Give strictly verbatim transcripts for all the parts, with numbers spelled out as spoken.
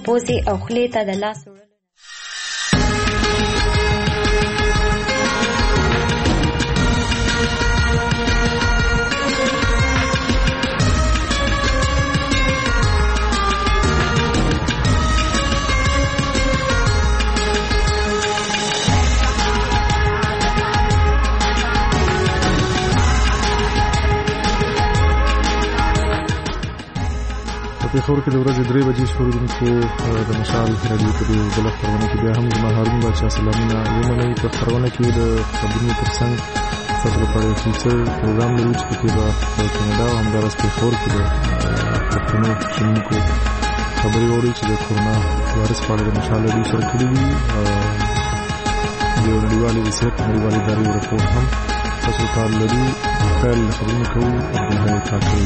پوزې او خولې ته د لاس وړلو په خبر کې د ورځې درې بجې شروع د مشال رادیو په دې بل خبرونه کې بیا هم زما هارون بچا سلامونه ومنئ. په خبرونه کې د خبرونو ترڅنګ څلور لپاره فیچر پروګرام لري چې په د کاناډا او همدارس په خبر کې د پښتنو شنونکو خبرې اوري چې د کورونا وایرس په اړه د مشال رادیو سره کړي دي. د نړیوالې صحت نړیوالې ادارې راپور هم تاسو ته لري. خپل خبرونه کوو او د کاکړي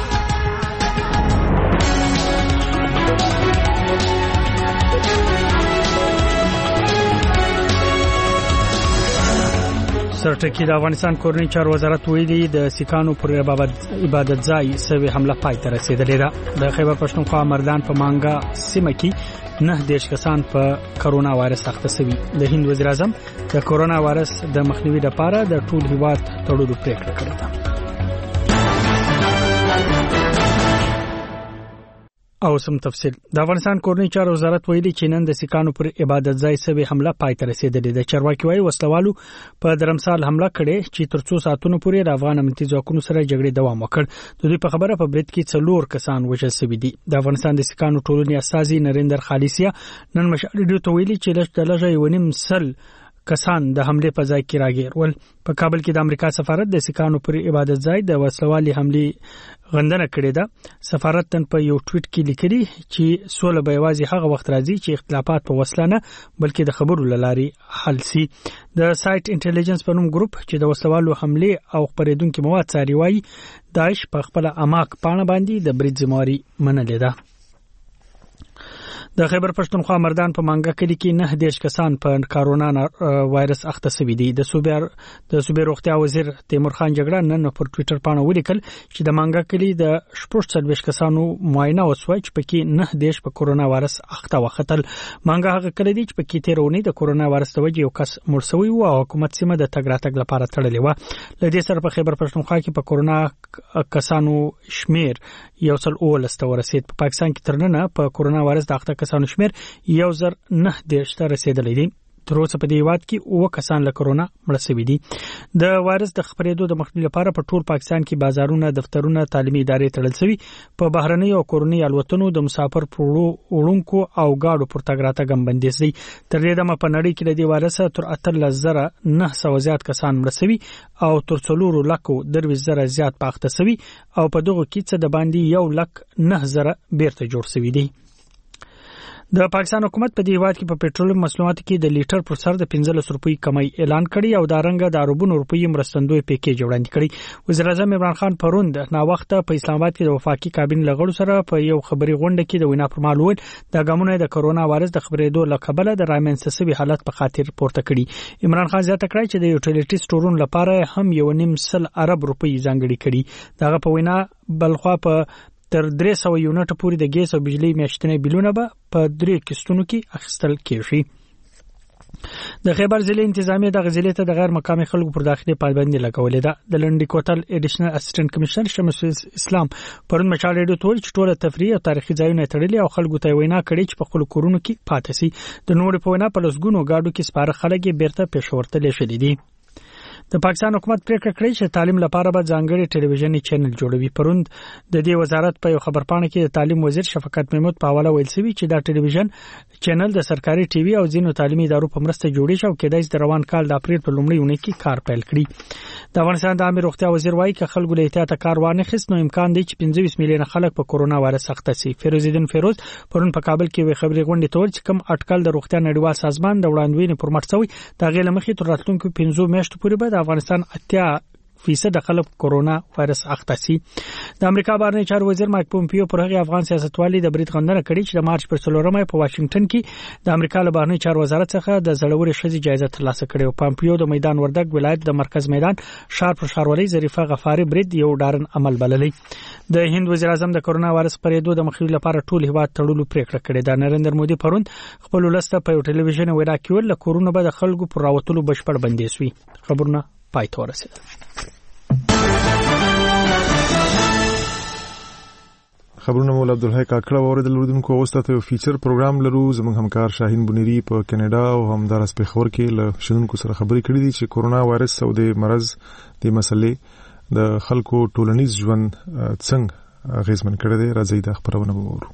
سرټکی د افغانستان کورنۍ چارو وزارت ویلي د سیکانو پر عبادت ځای سوي حمله پای ته رسیدلې ده. د خیبر پښتونخوا مردان په مانګا سیمه کې نه دیش کسان په کرونا وایرس اخته شوي. د هند وزیر اعظم د کرونا وایرس د مخنیوي لپاره د ټول هیواد تړلو پریکړه کړې ده. او سم تفصیل د افغانستان کورنۍ چارو وزارت ویلي چې نن د سیکانو پر عبادت ځای سوي حمله پای ته رسیدلې ده. چارواکي وايي وسلوالو په درمسال حمله کړې چې تر څو ساعتونو پورې د افغان امنیتي ځواکونو سره جګړې دوام وکړ. د دوی په خبره په برید کې څلور کسان وژل شوي دي. د افغانستان د سیکانو ټولنې استازي نریندر خالصیا نن مشاهده ته ویلي چې لږ لږه یو نیم سل کسان د حمله په ځای کې راګیر ول. په کابل کې د امریکا سفارت د سیکانو پر عبادت ځای د وسلوالي حمله غندنه کړې ده. سفارت تن په یو ټویټ کې لیکلي چې سوله به یوازې هغه وخت راځي چې اختلافات په وسله نه بلکې د خبرو لاري حل شي. د سایت انټيليجنس په نوم ګروپ چې د وسلوالو حمله او خبرېدونکو مواد څاري وايي داعش په خپل اماک پانه باندې د برید ذمہواری منلې ده. د خیبر پښتونخوا مردان په مانګا کلی کې نه دیش کسان په کرونا وایرس اخته شوي دي. د صوبې د صوبې روغتیا وزیر تیمور خان جګړه نن پر ټوئیټر باندې ولیکل چې د مانګا کلی د شپږ څلوېښت کسانو معاینه وسوه چې پکې نه دیش په کرونا وایرس اخته وختل. مانګا هغه کلی دی چې پکې تیرونی د کرونا وایرس د وجې یو کس مړ شوی و او حکومت سیمه د تګ راتګ لپاره تړلې و. لدې سره په خیبر پښتونخوا کې په کرونا کسانو شمیر یو څل اولس ته ورسید. په پاکستان کې ترننه په کرونا وایرس د اخته کسانو شمیر یو زر نه دیش ته رسیدلی دی. تر اوسه په دې هیواد کې اوه کسان له کرونا مړ شوي دي. د وایرس د خپرېدو د مخنیوي لپاره په ټول پاکستان کې بازارونه، دفترونه، تعلیمي ادارې تړل شوي. په بهرنۍ او کورنۍ الوتنو د مسافر وړونکو او گاډو پر تګ راتګ هم بندیز دی. تر دې دمه په نړۍ کې د دې وایرس تر اتلس زره نه سوه زیات کسان مړ شوي او تر څلورو لکو درویشت زره زیات پاخته شوي او په دغه کې څه د باندې یو لک نه زره بیرته جوړ شوي دي. د پاکستان حکومت په دې هیواد کې په پېټرولیم محصولاتو کې د لیټر پر سر د پنځلس روپۍ کمی اعلان کړی او دا رنګ د اربونو روپۍ مرستندوی پیکیج وړاندې کړی. وزیر اعظم عمران خان پروند نا وخت په اسلام آباد کې د وفاقي کابینې لغړو سره په یو خبري غونډه کې د وینا پر مهال وویل د ګامونو د کرونا وایرس د خبرېدو لکبله د رامنځته شوي حالت په خاطر پورته کړي. عمران خان زیاته کړی چې د یوټیلیټي سټورونو لپاره هم یو نیم سل ارب روپۍ ځانګړي کړي. دغه په وینا بلخوا په تر درې سوه یونټ پورې د ګیس او بجلی میاشتنی بیلونه به په درې کیستونو کې اخیستل کیږي. د خیبر ضلع انتظامیه د غزلې ته د غیر مقامي خلکو پر داخلي پابندي لګولې ده. د لنډی کوتل اډیشنل اسسټنټ کمشنر شمس اسلام پرون مشال ډیډو ټول چې ټول تفریح او تاریخي ځایونه تړلي او خلکو ته وینا کړي چې په خپل کورونو کې پاتې شي. د نوړ په وینا په لسګونو گاډو کې سپاره خلک بیرته پېښور ته لېږلي دي. د پاکستان حکومت پریکړه کړې چې تعلیم لپاره به ځانګړي ټلویزیونی چینل جوړوي. پروند د دې وزارت په یو خبرپاڼه کې د تعلیم وزیر شفقت محمود په حواله ویل شوی چې دا ټلویزیون چینل د سرکاري ټي وي او ځینو تعلیمي ادارو په مرسته جوړې شو او کېدای شي د روان کال د اپریل په لومړۍ اونۍ کې کار پیل کړي. د افغانستان د عامه روغتیا وزیر وايي چې خلکو له احتیاط کار وانه خست نو امکان دی چې پنځه ویشت میلیونه خلک په کرونا وایرس اخته شي. فیروز الدین فیروز پرون په کابل کې وی خبري غونډه تول چې کوم اټکل د روغتیا نړیوال سازمان د وړاندوینې پر مټ شوی دا غیر مخې تر راتلونکو پنځه میاشتو پورې به د افغانستان اتیا فیصد خلک کورونا وایرس اخته سي د امریکا بهرنی چارو وزیر مایک پومپیو پر هغه افغان سیاستوالي د برید غندنه کړې چې د مارچ پر څلورمه په واشنگټن کې د امریکا له بهرنی چارو وزارت څخه د زړوري شذي جایزه ترلاسه کړې او پومپیو د میدان وردګ ولایت د مرکز میدان شار پر شارولي ظریفه غفاري برید یو ډارن عمل بللې د هند وزیر اعظم د کورونا وایرس پرېدو د مخنیوي لپاره ټول هیواد تړلو پریکړه کړې ده. نریندر مودي پرون خپل ولسته په ټلویزیون وینا کې ول کورونا به د خلکو پر راوتلو بشپړ بندیز وي. خبرونه پای ته ورسېدل. خبرونه مولا عبدالحی کاکړه اوریدل وروډونکو اوسته یو فیچر پروګرام لرو. زموږ همکار شاهین بنيري په کینیډا او همدارس په خبر کې له شندونکو سره خبرې کړې دي چې کورونا وایرس او د مرز د مسلې د خلکو ټولنیز ژوند څنګه اغیزمن کړی دی. راځي د خبرونه وورو.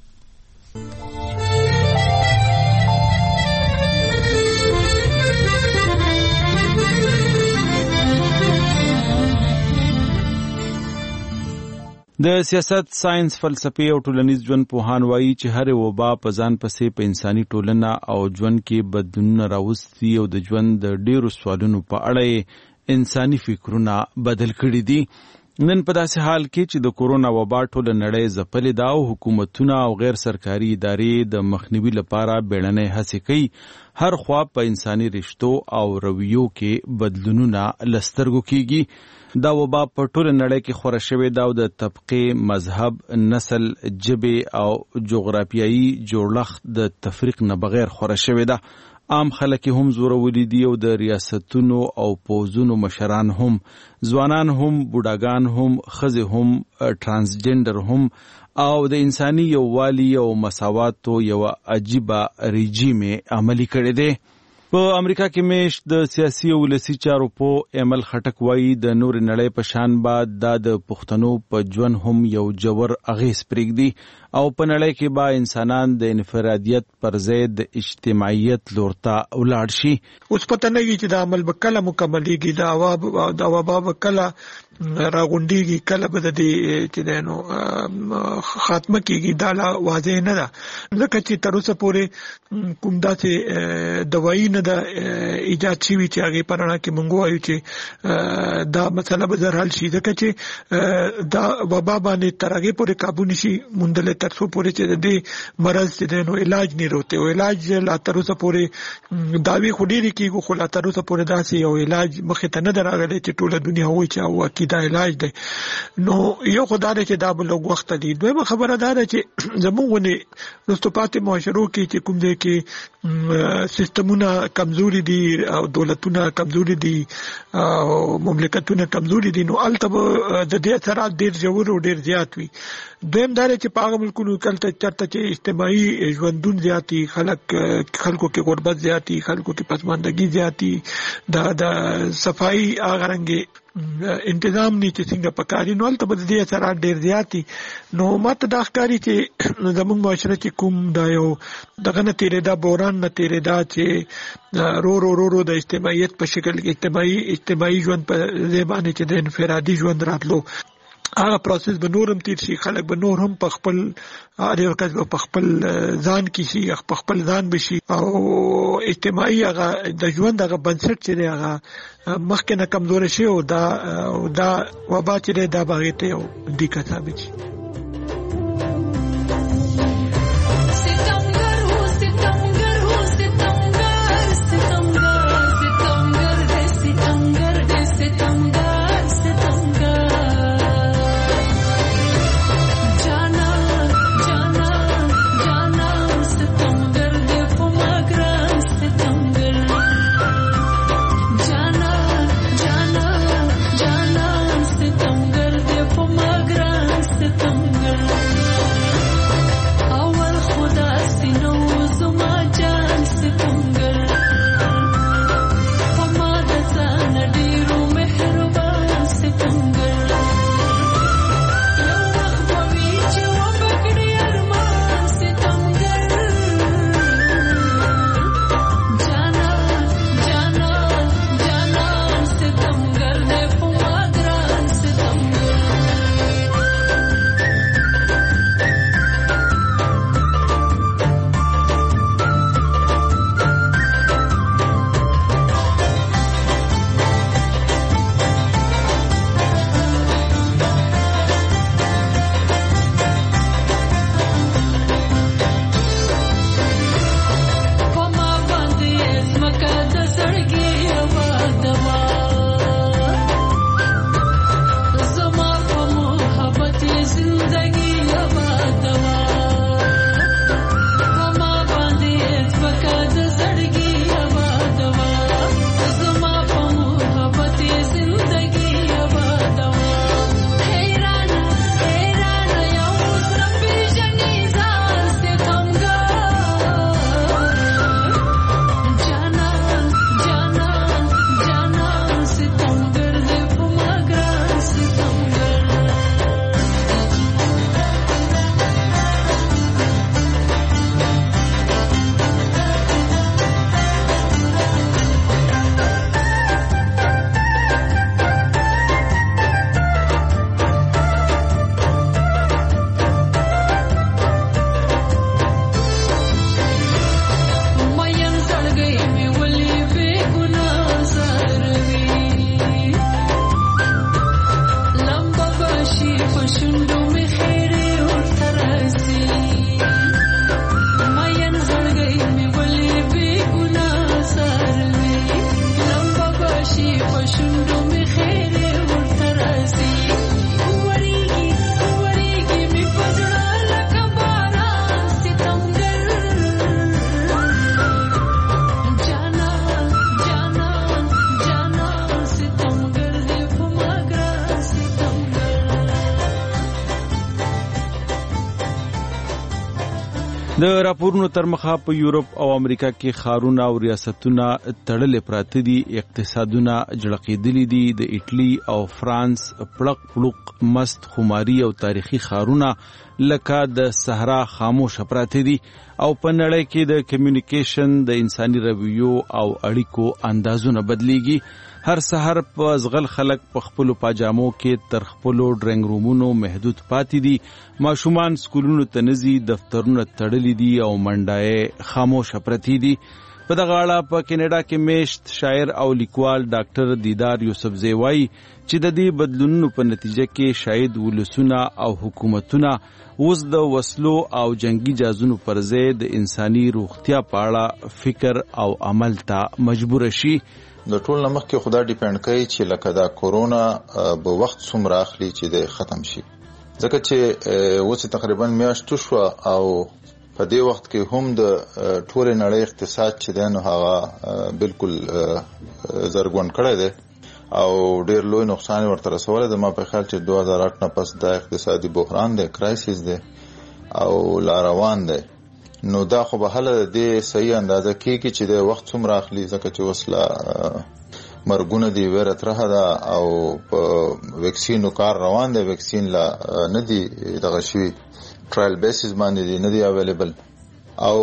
د سیاست، ساينس، فلسفي او ټولنیز ژوند پوهان وایي چې هر وبا په ځان پسې په انساني ټولنه او ژوند کې بدلونونه راوستي او د ژوند د ډیرو سوالونو په اړه انساني فکرونه بدل کړي دي. نن په داسې حال کې چې د کورونا وبا ټول نړۍ ځپلې ده او حکومتونه او غیر سرکاري ادارې د مخنیوي لپاره بیړنۍ هڅې کوي، هر خوا په انساني رشتو او رویو کې بدلونونه لسترګو کیږي. دا وبا په ټول نړۍ کې خوره شوې ده او د طبقه، مذهب، نسل، ژبه او جغرافیایي جوړښت د تفریق نه بغیر خوره شوې ده. عام خلک هم زورولي دي او د ریاستونو او پوزونو مشران هم، ځوانان هم، بوډاګان هم، ښځې هم، ترانسجنډر هم او د انساني یووالي او مساواتو یو عجیبه رژیم عملی کړی دی. په امریکا کې میش د سیاسي او ولسي چارو په عمل خټک وایي د نور نړۍ په شان بعد د پښتنو په ژوند هم یو جوور اغیز پرېږدي او په نړۍ کې با انسانان د انفرادیت پر ځای د اجتماعیت لور ته ولاړ شي. اوس پته نه وي چې د عمل به کله مکملېږي، د عواب د وبا به کله راغونډېږي، کله به د دې چې نو خاتمه کېږي، دا لا واضح نه ده ځکه چې تر اوسه پورې کوم داسې دوايي نه ده ایجاد شوي چې هغې په رڼا کې موږ وایو چې دا مسله به زر حل شي، ځکه چې دا وبا باندې تر هغې پورې قابو نشي موندلی تر څو پورې چې د دې مرض چې دی نو علاج نه روته او علاج لا تر اوسه پورې داوی خو ډېرې کېږي خو لا تر اوسه پورې داسې یو علاج مخې ته نه ده راغلی چې ټوله دنیا وایي چې او کې دا علاج دی. نو یو خو دا دی چې دا به لږ وخته دي. دویمه خبره دا ده چې زموږ غونې وروسته پاتې معاشرو کې چې کوم ځای کې سیستمونه کمزوري دي او دولتونه کمزوري دي او مملکتونه کمزوري دي، نو هلته به د دې اثرات ډېر ژور او ډېر زیات وي. دویم دا دی چې په هغه ملکونو کلته چېرته چې اجتماعي ژوندون زیاتي، خلک خلکو کې غربت زیاتي، خلکو کې پسماندګي زیاتي، د د صفایي هغه رنګې انتظام نه چې څنګه پکاري، نو هلته به د دې اثرات ډېر زیاتي. نو ماته دا ښکاري چې زموږ معاشره چې کوم دا یو دغه نه تېرېدا، بحران نه تېرېدا چې رو رو رو رو د اجتماعیت په شکل کې اجتماعي اجتماعي ژوند په ځای باندې چې د انفرادي ژوند راتلو، هغه پروسس به نور هم تیر شي، خلک به نور هم په خپل هر یو کس به په خپل ځان کې شي، په خپل ځان به شي او اجتماعي هغه د ژوند هغه بنسټ چې دی هغه مخکې نه کمزوری شي او دا دا وبا چې دی دا به هغې ته یو دیکه ثابت شي. Come د راپورونو تر مخه په یورپ او امریکا کې ښارونه او ریاستونه تړلې پراته دي، اقتصادونه جړقېدلي دي. د ایټلی او فرانس پړق پړق مست خماري او تاریخي ښارونه لکه د صحرا خاموش پراته دي او په نړۍ کې د کمیونیکیشن د انساني رویو او اړیکو اندازونه بدلیږي. هر سحر په ځغل خلک په خپلو پاجامو کې تر خپلو ډرنګ رومونو محدود پاتې دي. ماشومان سکولونو ته نه ځي، دفترونه تړلي دي او منډای خاموشه پرتې دي. په دغه اړه په کینیډا کې میشت شاعر او لیکوال ډاکټر دیدار یوسفزی وایي چې د دې بدلونونو په نتیجه کې شاید ولسونه او حکومتونه اوس د وسلو او جنگي جازونو پر ځای د انساني روغتیا په اړه فکر او عمل ته مجبور شي. د ټول نه مخکې خدا ډیپند کوي چې لکه دا کورونا به وخت څومره اخلي چې د ختم شي، ځکه چې اوس تقریبا میاشت شو او په دې وخت کې هم د ټول نړۍ اقتصاد چې دی نو هغه بالکل زرګون کړی دی او ډیر لوی نقصان ورته رسولی دی. ما په خیال چې دوه هزار اټ نه پس دا اقتصادي بحران دی، کرایسیس دی او لا روان دی. نو دا خو به هله د صحیح اندازه کېږي چې د وخت څومره اخلي، ځکه چې اوس لا مرګونه دی ویره ترخه ده او په ویکسینو کار روان دی. ویکسین لا نه دی دغه شوي، ټرایل بیسز باندې دی، نه دی اویلیبل. او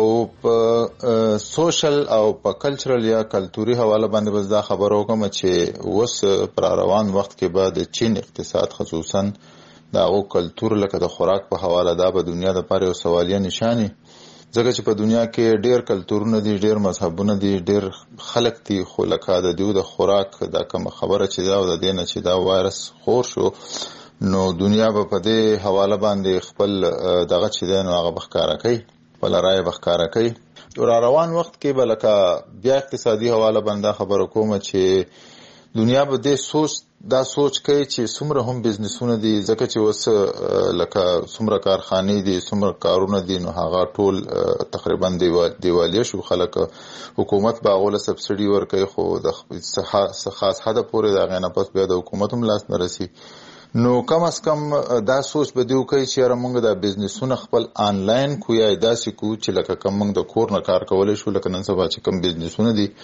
په سوشل او په کلچرل یا کلتوري حواله باندې بس دا خبر وکم چې اوس پر روان وخت کې به د چین اقتصاد خصوصا دا او کلتور لکه د خوراک په حواله دا به دنیا د پاره یو سوالیه نشانی، ځکه چې په دنیا کې ډیر کلتورونه دي، ډیر مذهبونه دي، ډیر خلک دي، خو لکه د دیو د خوراک دا کوم خبره چې دا او د دینه چې دا وایرس خور شو نو دنیا به په دې حواله باندې خپل دغه چې دی نو هغه بخکاره کوي، خپل رائے بخکاره کوي. او روان وخت کې به لکه بیا اقتصادي حواله باندې خبره کوم چې دنیا به دې سوچ دا سوچ کوي چې څومره هم بزنسونه دي، ځکه چې اوس لکه څومره کارخانې دي، څومره کارونه دي، نو هغه ټول تقریبا دیوالیه شو. خلک حکومت به هغوله سبسیډي ورکوي خو د خاص حده پورې د هغې نه پس بیا د حکومت هم لاس نه رسي. نو کم از کم دا سوچ به دیو کوي چې یاره مونږ دا بزنسونه خپل آنلاین کو یا داسې کو چې لکه کم مونږ د کور نه کار کولی شو، لکه نن سبا چې کم بزنسونه دي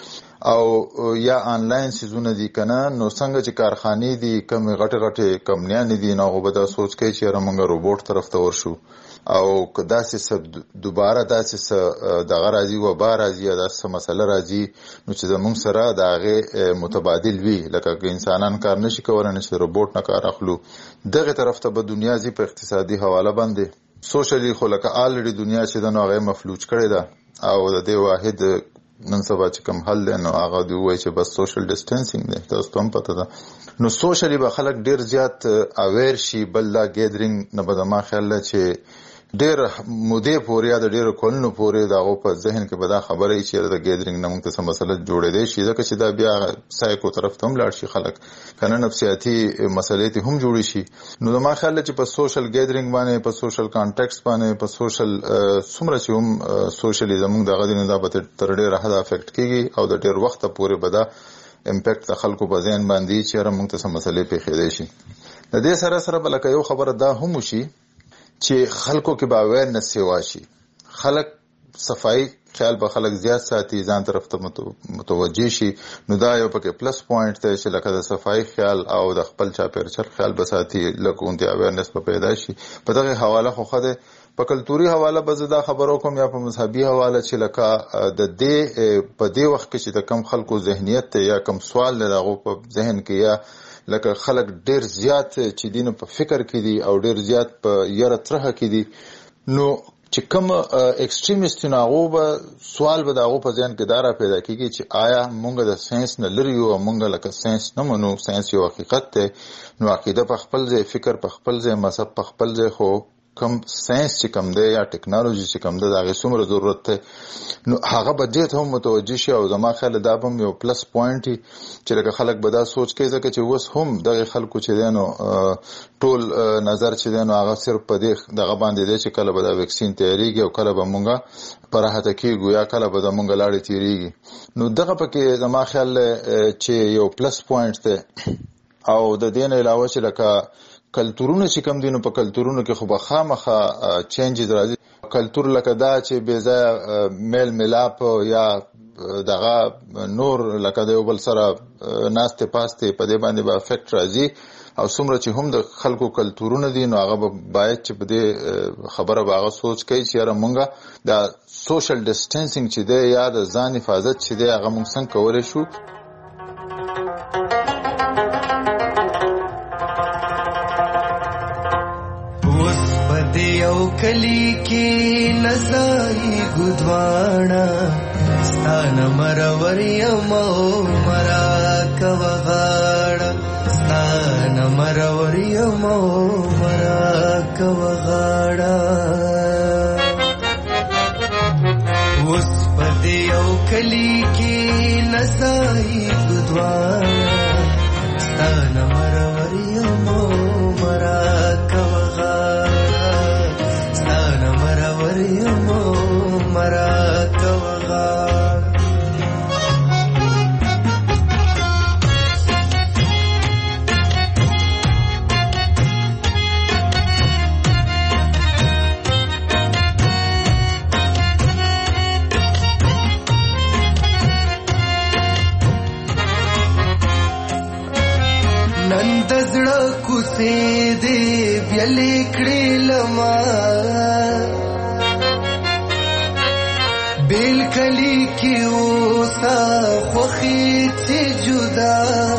او یا آنلاین سیزونه دي کنه، نو څنګه چې کارخانې دي کم غټه غټه کمپنیانې دي، نو هغه به دا سوچ کوي چې یاره مونږ روبوټ طرف ته ورشو او که داسې دوباره داسې دغه راځي وبا راځي یا داسې مسله راځي نو چې زموږ سره د هغې متبادل وي، لکه که انسانان کار نشي کولی نو چې روبوټ نه کار اخلو دغه طرف ته به دنیا ځي په اقتصادي حواله باندې. سوشلی خو لکه آلریډي دنیا چې ده نو هغه مفلوج کړی ده او د دې واحد نن سبا چې کوم حل دی نو هغه دی وایي چې بس سوشل ډسټنسینګ دی. تاسو ته هم پته ده نو سوشلی به خلک ډیر زیات اویر شي. بل دا ګیدرینګ نه به زما خیال ده چې ډیر مودې پورې یا د ډیرو کلونو پورې د هغو په ذهن کې به دا خبره وي چې د ګیدرینګ نه موږ ته څه مسله جوړېدی شي، ځکه چې دا بیا سایکو طرف ته هم لاړ شي خلک، که نه نفسیاتي مسلې ته هم جوړې شي. نو زما خیال ده چې په سوشل ګیدرینګ باندې، په سوشل کانټیکس باندې، په سوشل څومره چې هم سوشلی زموږ دغه دی نو دا به تر ډېره حده افیکټ کېږي او د ډېر وخته پورې به دا امپیکټ د خلکو په ذهن باندې چې یاره موږ ته څه مسلې پېښېدی شي. د دې سره سره به لکه یو خبره دا هم وشي چې خلکو کې به اویرنس سیوا شي، خلک صفائی خیال به خلک زیات ساتي، ځان طرف ته متوجه شي. نو دا یو پکې پلس پوینټ دی چې لکه د صفائی خیال او د خپل چاپیریال خیال به ساتي، لکه اونتې اویرنس به پیدا شي. په دغه حواله خو ښه دی. په کلتوري حواله به زه دا خبر وکړم یا په مذهبي حواله چې لکه د دې په دې وخت کې چې د کم خلکو ذهنیت دی یا کم سوال دی د هغو په ذهن کې، یا لکه خلک ډیر زیات چې دین په فکر کې دي او ډیر زیات په یره ترخه کې دي، نو چې کوم ایکستریمیستونه هغو به سوال به د هغو په ذهن کې دا را پیدا کېږي چې آیا مونږ د ساینس نه لرې یو او مونږ لکه ساینس نه منو، ساینس یو حقیقت دی. نو عقیده په خپل ځای، فکر په خپل ځای، مذهب په خپل ځای، خو کم ساینس چې کم دی یا ټیکنالوژي چې کم دی د هغې څومره ضرورت دی نو هغه به دې ته هم متوجه شي. او زما خیال دا به هم یو پلس پوینټ وي چې لکه خلک به دا سوچ کوي، ځکه چې اوس هم دغې خلکو چې دی نو ټول نظر چې دی نو هغه صرف په دې دغه باندې دی چې کله به دا ویکسین تیارېږي او کله به مونږ په راحته کېږو یا کله به د مونږ لاړې تېرېږي. نو دغه پکې زما خیال چې یو پلس پوینټ دی. او د دې نه علاوه چې لکه کلتورونه چې کم دي نو په کلتورونو کې خو به خامخا چینجز راځي. کلچر لکه دا چې بې ځایه میل ملاپ یا دغه نور لکه د یو بل سره ناستې پاستې په دې باندې به افیکټ راځي او څومره چې هم د خلکو کلتورونه دي نو هغه باید چې په دې خبره به هغه سوچ کوي چې یاره مونږه د سوشل ډسټنسینګ چې دی یا د ځان حفاظت چې دی هغه مونږ څنګه کولی شو. یو کلی کی نزای گدوانا ستانا مرور یمو مرا کوغاڑا ستانا مرور یمو مرا کوغاڑا اس پد یو کلی کی نزای گدوانا ستانا مرور یمو مرا کوغاڑا یمو مرا کوغاڑ نند زړه کوڅې دې بیلې کړې لما بیل کلی کی اوسا خوخی تی جدا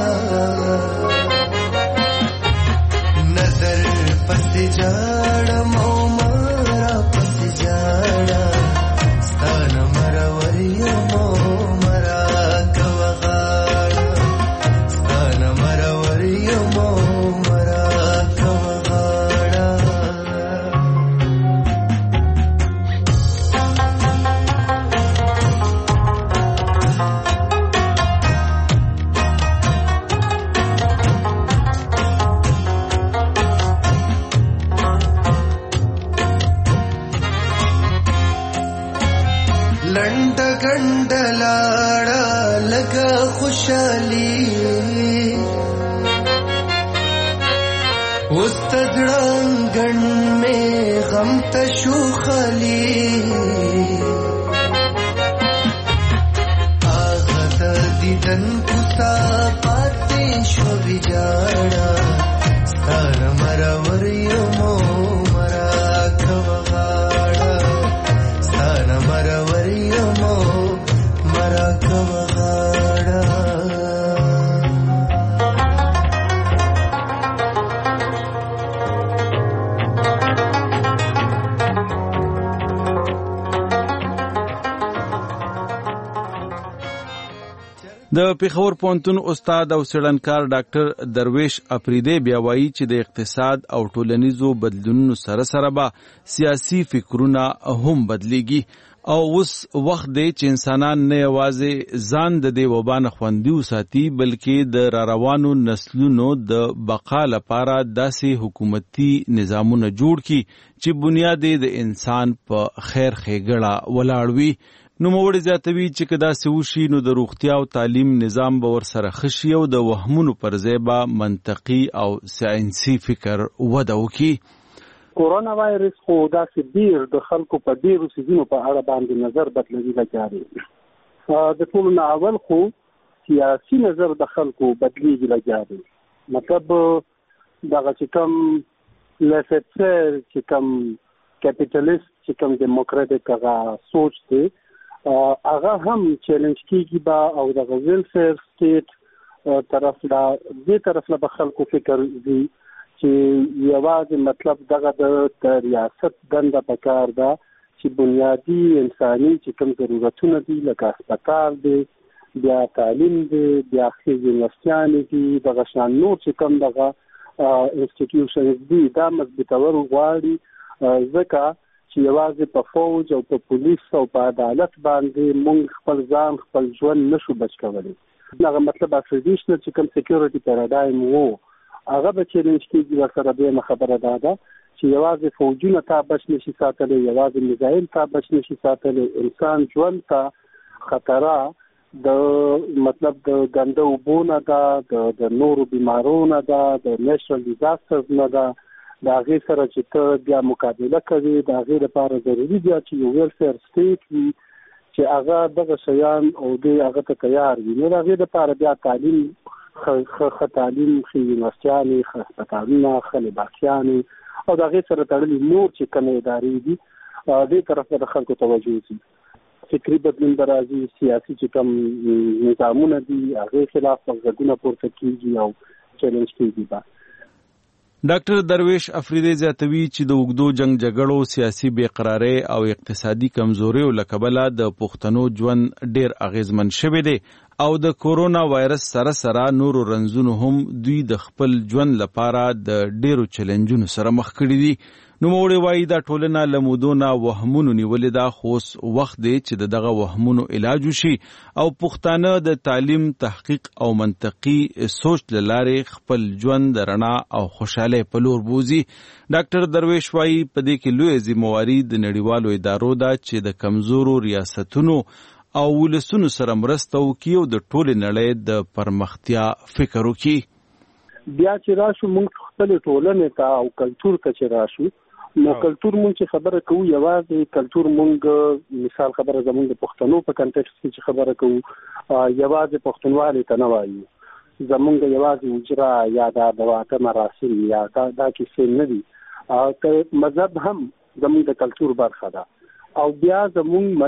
نظر پس جاڑا مومارا پس جاڑا ستانا مرور یمو مرا کوغاڑا ستانا مرور یمو مرا کوغاڑا لنڈ گنڈ لاڑا لگا خوشحالی اس تزڑانگن میں غم تشو خالی آغد دیدن کسا پاتے شو بجاڑا ستانا مرور یمو مرا کوغاڑا ستانا مرور یمو مرا کوغاڑا د پیښور پوهنتون استاد او څېړنکار ډاکټر درویش اپریدی بیا وایي چې د اقتصاد او ټولنیزو بدلونونو سره سره به سیاسي فکرونه هم بدلیږي او اوس وخت دی چې انسانان نه یوازې ځان د دې وبا نه خوندي وساتي بلکې د راروانو نسلونو د بقا لپاره داسې حکومتي نظامونه جوړ کړي چې بنیاد یې د انسان په خیر ښېګړه ولاړ وي. نوموړی زیاتوي چې که داسې وشي نو د روغتیا او تعلیم نظام به ورسره ښه شي او د وهمونو پر ځای به منطقي او ساینسي فکر وده وکړي. کورونا وایرس خو داسې ډېر د خلکو په ډېرو څیزونو په اړه باندې نظر بدلوي لګیا دی. د ټولو نه اول خو سیاسي نظر د خلکو بدلېږي لګیا دی. مطلب دغه چې کوم لیسټر چې کوم کیپیټالیست چې کوم ډیموکراټیک هغه سوچ دی هغه هم چیلنج کېږي به او د ویلفیر سټیټ طرف لا دې طرف لا به خلکو فکر ځي چې یوازې مطلب دغه د ریاست دنده پکار ده چې بنیادي انساني چې کوم ضرورتونه دي لکه هسپتال دی بیا تعلیم دی بیا ښځې یونیورسټیانې دي دغه شان نور چې کوم دغه انسټیټیوشنز دي دا مضبوطول غواړي ځکه چې یوازې په فوج او په پولیس او په عدالت باندې موږ خپل ځان خپل ژوند نشو بچ کولی. دغه مطلب ټریډیشنل چې کوم سکیورټي پیراډایم وو هغه به چیلنج کېږي. ورسره دویمه خبره دا ده چې یوازې فوجونه تا بچ نشي ساتلی یوازې میزایل تا بچ نشي ساتلی انسان ژوند ته خطره د مطلب د ګنده اوبو نه ده د نورو بیمارو نه ده د نیچرل ډیزاسترز نه ده د هغې سره چې ته بیا مقابله کوي د هغې لپاره ضروري دی چې یو ویلفیر سټیټ وي چې هغه دغه شیان او دی هغه ته تیار وي. نو د هغې لپاره بیا تعلیم ښه تعلیم ښه یونیورسټیانې ښه هسپتالونه ښه لباسیانې او د هغې سره تړلي نور چې کومې ادارې دي دې طرف ته د خلکو توجه شي. فکري بدلون به راځي، سیاسي چې کوم نظامونه دي هغې خلاف غږونه پورته کېږي او چیلنج کېږي به. ډاکټر درویش افریدی زیاتوي چې د اوږدو جنگ جګړو، سیاسي بېقرارۍ او اقتصادي کمزوریو له کبله د پښتنو ژوند ډېر اغېزمن شوی دی او د کورونا وایرس سره سره نورو رنځونو هم دوی د خپل ژوند لپاره د ډېرو چیلنجونو سره مخ کړي دي. نوموړی وایي دا ټولنه له مودو نه وهمونو نیولې ده، خو اوس وخت دی چې د دغه وهمونو علاج وشي او پښتانه د تعلیم، تحقیق او منطقي سوچ له لارې خپل ژوند د رڼا او خوشحالۍ په لور بوځي. ډاکټر درویش وایي په دې کې لویه ذمهواري د نړیوالو ادارو ده چې د کمزورو ریاستونو او ولسونو سره مرسته وکړي او د ټولې نړۍ د پرمختیا فکر وکړي. بیا چې راشو موږ خپلې ټولنې ته او کلتور ته چې راشو نو کلتور مونږ چې خبره کوو یوازې کلتور مونږ مثال خبره زمونږ د پښتنو په کنټکسټ کې چې خبره کوو یوازې پښتونوالي ته نه وایو، زمونږ یوازې اجرا یا د واده مراسم یا دا دا کیسې نه دي. مذهب هم زمونږ د کلتور برخه ده او بیا زمونږ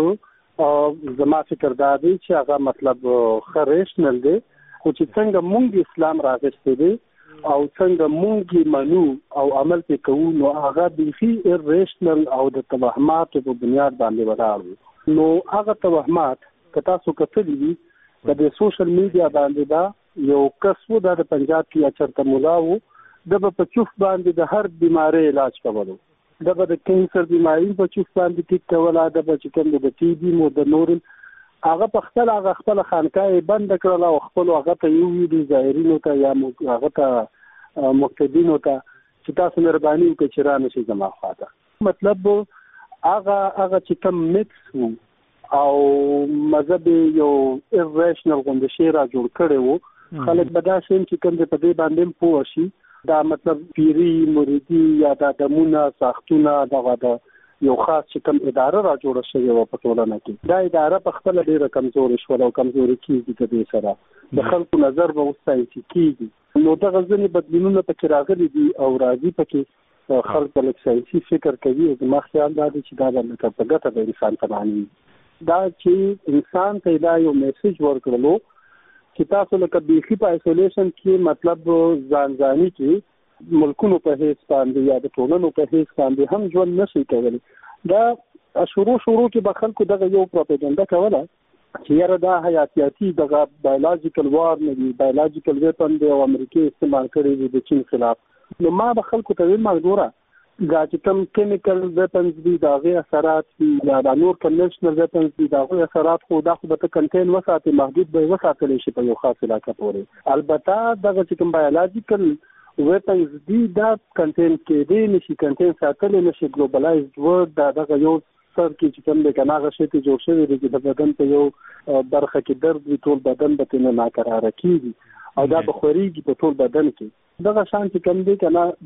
مذهب زما فکر دا دی چې هغه مطلب ښه ریشنل دی، خو چې څنګه مونږ اسلام راغستی دی او څنګه مونږ منو او عمل پې کوو نو هغه بیخي ریشنل او د توهماتو په بنیاد باندې ولاړ وي. نو هغه توهمات که تاسو کتلي وي د دې سوشل میډیا باندې دا یو کس و دا د پنجاب کې یا چېرته ملا و د به په چوف باندې د هر بیمارۍ علاج کولو، د به د کینسر بیماري په چوف باندې ټیک کوله، د به چې کوم د ټي بي مو د نورم هغه په خپل هغه خپل خانقاه بند کړل او خپل هغه ته یو ویډیو ظاهرینو ته یا هغه ته مقتدینو ته چې تاسو مهرباني وکړئ چې را نشي زما خواته. مطلب هغه هغه چې کوم میکس وو او مذهب یو ایریشنل غونډه شی را جوړ کړی وو، خلک به دا شیم چې کوم په دې باندې پوه شي دا مطلب پیری مریدي یا دا دمونه ساختونه دغه د یو خاص چې کوم اداره را جوړه شوې وه په ټولنه کې، دا اداره په خپله ډېره کمزورې شوله او کمزورې کېږي د دې سره د خلکو نظر به اوس ساینسي کېږي. نو دغه ځینې بدلونونه پکې راغلي دي او راځي پکې خلک به لږ ساینسي فکر کوي او زما خیال دا دی چې دا به لکه په ګټه د انسان ته معنی دا چې انسان ته دا یو میسج ورکړلو چې تاسو لکه بیخي په ایسولیشن کې مطلب ځان ځاني کې ملکونو په هیڅ باندې یا د ټولنو په هیڅ باندې هم ژوند نشي کولی. دا شروع شروع کې به خلکو دغه یو پروپاګاندا کوله چې یاره دا حیاتیاتي دغه بایولوژیکل وار نه وي، بایولوژیکل ویپن دی او امریکا استعمال کړی دی د چین خلاف. نو ما به خلکو ته ویل مګوره دا چې کوم کیمیکل ویپنز دي د هغې اثرات دي یا دا نور کنونشنل ویپنز دي د هغوی اثرات خو دا خو به ته کنټین وساتې، محدود به یې وساتلی شي په یو خاص علاقه پورې. البته دغه چې کوم بایولوژیکل ویپنز دي دا کنټین کېدی نشي، کنټین ساتلی نشي. ګلوبلایزډ ورلډ دا دغه یو سر کې چې کوم دی که نه هغه شی ته جوړ شوی دی چې د بدن په یو برخه کې درد وي ټول بدن به ترې نه ناکراره کېږي او دا به خورېږي په ټول بدن کې. دغه شان چې کوم دی که نه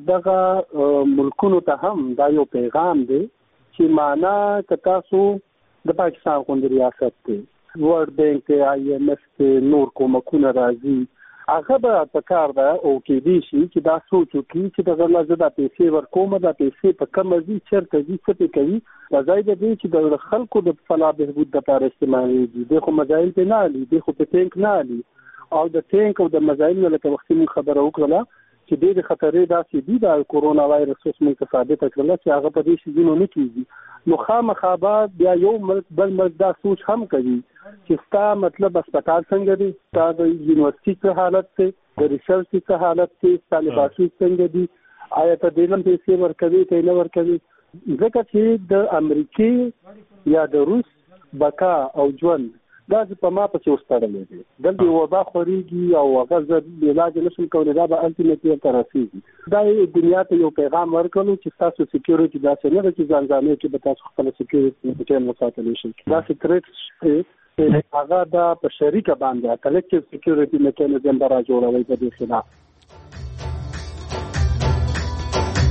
دغه ملکونو ته هم دا یو پیغام دی چې معنا که تاسو د پاکستان غوندې ریاست دی، ورلډ بینک دی، آی ایم ایف دی، نور کومکونه راځي، هغه به په کار ده او کېدی شي چې دا سوچ وکړي چې دغه له زه دا پیسې ورکوم، دا پیسې په کومه ځي، چېرته ځي، څه پرې کوي، په ځای د دې چې د خلکو د فلاح بهبود دپاره استعمالېږي. دی خو مزایل پرې نه علي، دی خو په ټینک نه علي او د ټینک او د مزایلو لکه وختي موږ خبره وکړله چې ډېرې خطرې داسې دي د کورونا وایرس اوس موږ ته ثابته کړله چې هغه په دې شیزونو نه کېږي. نو خامخا به بیا یو ملک بل ملک دا سوچ هم کوي چې ستا مطلب اسپتال څنګه دی، ستا د یونیورسټي څه حالت دی، د ریسرچ څه حالت دی، ستا لباسي څنګه دي، آیا ته دې هم پیسې ورکوي که یې نه ورکوي. ځکه چې د امریکې یا د روس بقا او ژوند دا په ما پسې اوس تړلی دی. دلته یو وبا خورېږي او هغه زه علاج نه شم کولی، دا به الټیمیټلی ته رسېږي. دا یې دنیا ته یو پیغام ورکړلو چې ستاسو سیکیورټي داسې نه ده چې ځان ځانې کې به تاسو خپله سیکیورټي په ټایم وساتلی شئ. دا سیکرټ هغه دا په شریکه باندې کلکټیو سیکیورټي میکانیزم به را جوړوئ په دې خلاف.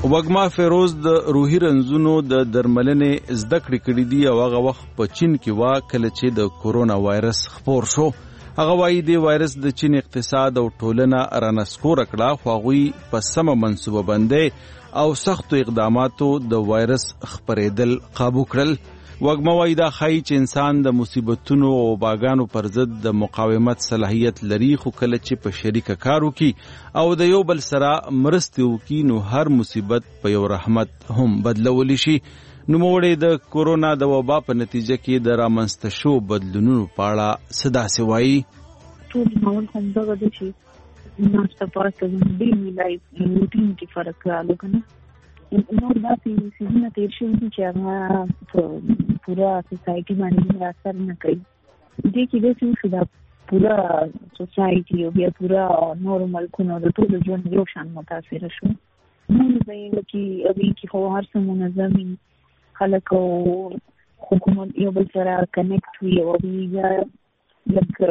وګما فیروز د روحي رنځونو د درملنې زده کړې کړې دي او هغه وخت په چین کې وا کله چې د کورونا وایرس خپور شو. هغه وایي د وایرس د چین اقتصاد او ټولنه رانسکور کړه، خو هغوی په سمه منصوبه بندۍ او سختو اقداماتو د وایرس خپرېدل قابو کړل. وګما وایي دا ښایي چې انسان د مصیبتونو او باګانو پر ضد د مقاومت صلاحیت لري، خو کله چې په شریکه کار وکړي او د یو بل سره مرستې وکړي نو هر مصیبت په یو رحمت هم بدلولی شي. نوموړی د کورونا د وبا په نتیجه کې د رامنځته شو بدلونونو په اړه څه داسې وایي. ټول ماحول همدغه دی چې ناسته پاسته زموږ لایف روټین کې فرق راغلی که نه. نور داسې څیزونه تېر شوي دي چې هغه په پوره سوسایټي باندې دومره اثر نه کوي. دې کې داسې وشو دا پوره سوسایټي او بیا پوره نورو ملکونو د ټولو ژوند یو شان متاثره شو. موږ به یې کې هغې کې خو هر څه منظم وي، خلک او حکومت یو بل سره کنیکټ وي او بیا لږ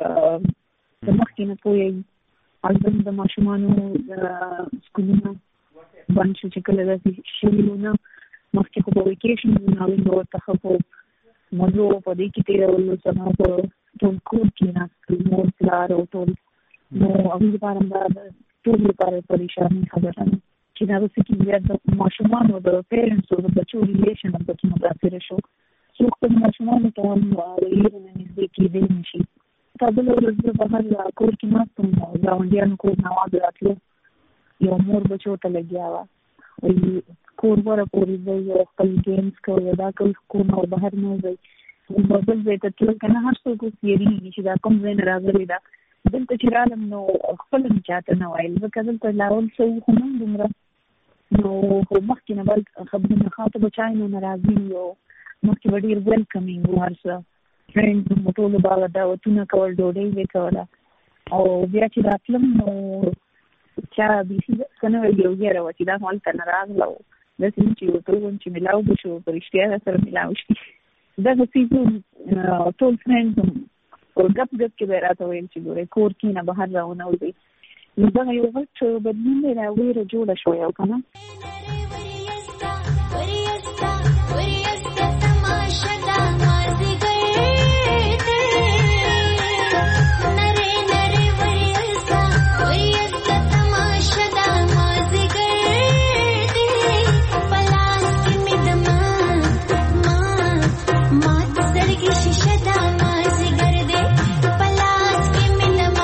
د مخکې نه پوهیږي. البته د ماشومانو سکولونه بند شو چې کله داسې شوي وو نه، مخکې خو په ویکیشن وو، ناوې به ورته ښه په مزو په دې کې تېرولو، زما په ټول کور کې ناست مور پلار او ټول. نو هغوی لپاره دا د ټول لپاره پریشاني خبره ده چې دا داسې کې بیا د ماشومانو د پیرنټسو د بچو ریلیشن هم پکې متاثره شو. څوک خپل ماشومانو ته هم د هیرو نه نږدې کېدی نه شي. تا بله ورځ زه بهر کور کې ناست وم، ګاونډیانو کور نه آواز راتلو، یو مور بچو ته لګیا وه، وایي کور وره پورې ځئ او خپل ګیمز کوئ، دا کوئ، کور نه بهر نه ځئ. بل ځای ته تلل که نه، هر څوک اوس یېرېږي چې دا کوم ځای نه راغلې ده. دلته چې رالم نو خپله مې چاته نه ویل، ځکه دلته لاول څه وو خو نه دومره. نو خو مخکې نه بل خبرونه خاطه به چای نه راځي او مخکې به ډېر ویلکمینګ وو، هر څه فرینډز مو ټولو به دعوتونه کول، ډوډۍ به یې کوله. او بیا چې راتلم نو چا بیخي څه نه ویل، یو یېره وه چې دا خو هلته نه راغله و. داسې نه چې ورته ووایم چې میلاو به شو، په رښتیا در سره میلاو شي. دغه څیز ټول فرینډز هم په ګپ ګپ کې به یې راته ویل چې ګورئ کور کښېنه، بهر راونه وځئ. نو دغه یو غټ بدلون دی، را ویره جوړه شوې او که نه.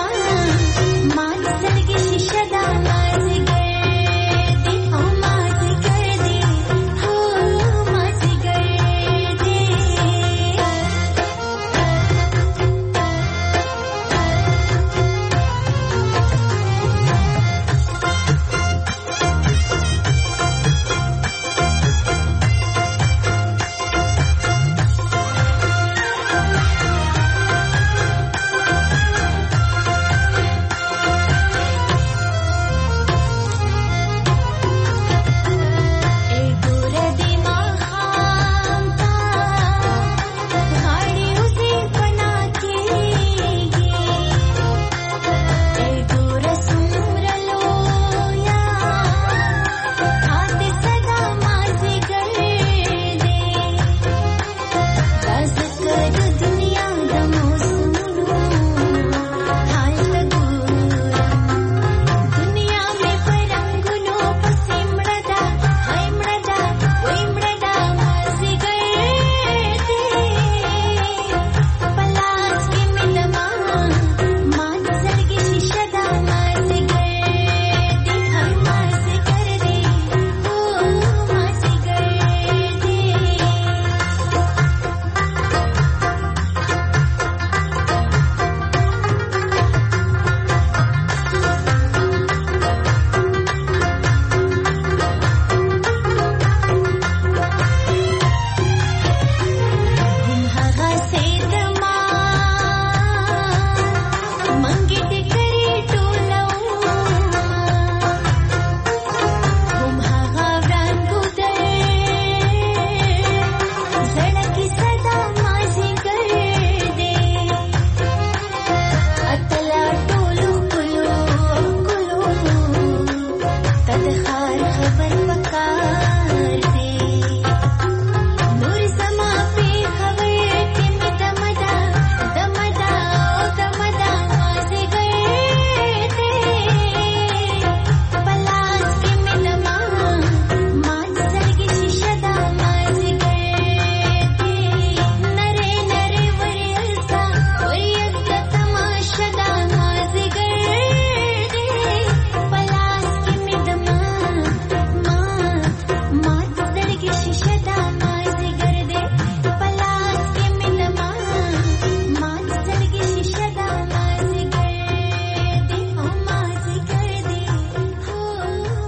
Mama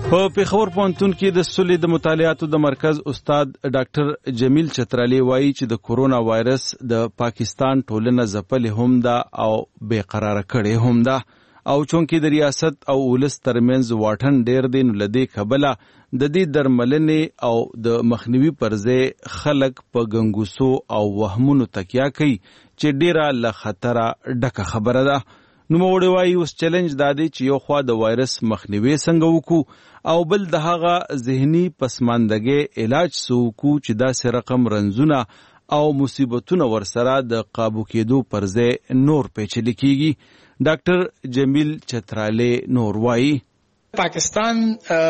په پیښور پوهنتون کې د سولې د مطالعاتو د مرکز استاد ډاکټر جمیل چترالی وایي چې د کورونا وایرس د پاکستان ټولنه ځپلې هم ده او بې قراره کړې هم ده او چونکې د ریاست او ولس ترمنځ واټن ډېر دی نو له دې کبله د دې درملنې او د مخنیوي پر ځای خلک په ګنګوسو او وهمونو تکیه کوي چې ډېره له خطره ډکه خبره ده. نوموړی وایي اوس چیلنج دا دی چې یو خوا د وایرس مخنیوي څنګه وکړو او بل د هغه ذهني پسماندګۍ علاج څه وکړو چې داسې رقم رنځونه او مصیبتونه ورسره د قابو کېدو پر ځای نور پیچلي کیږي. ډاکټر جمیل چترالی نور وایي پاکستان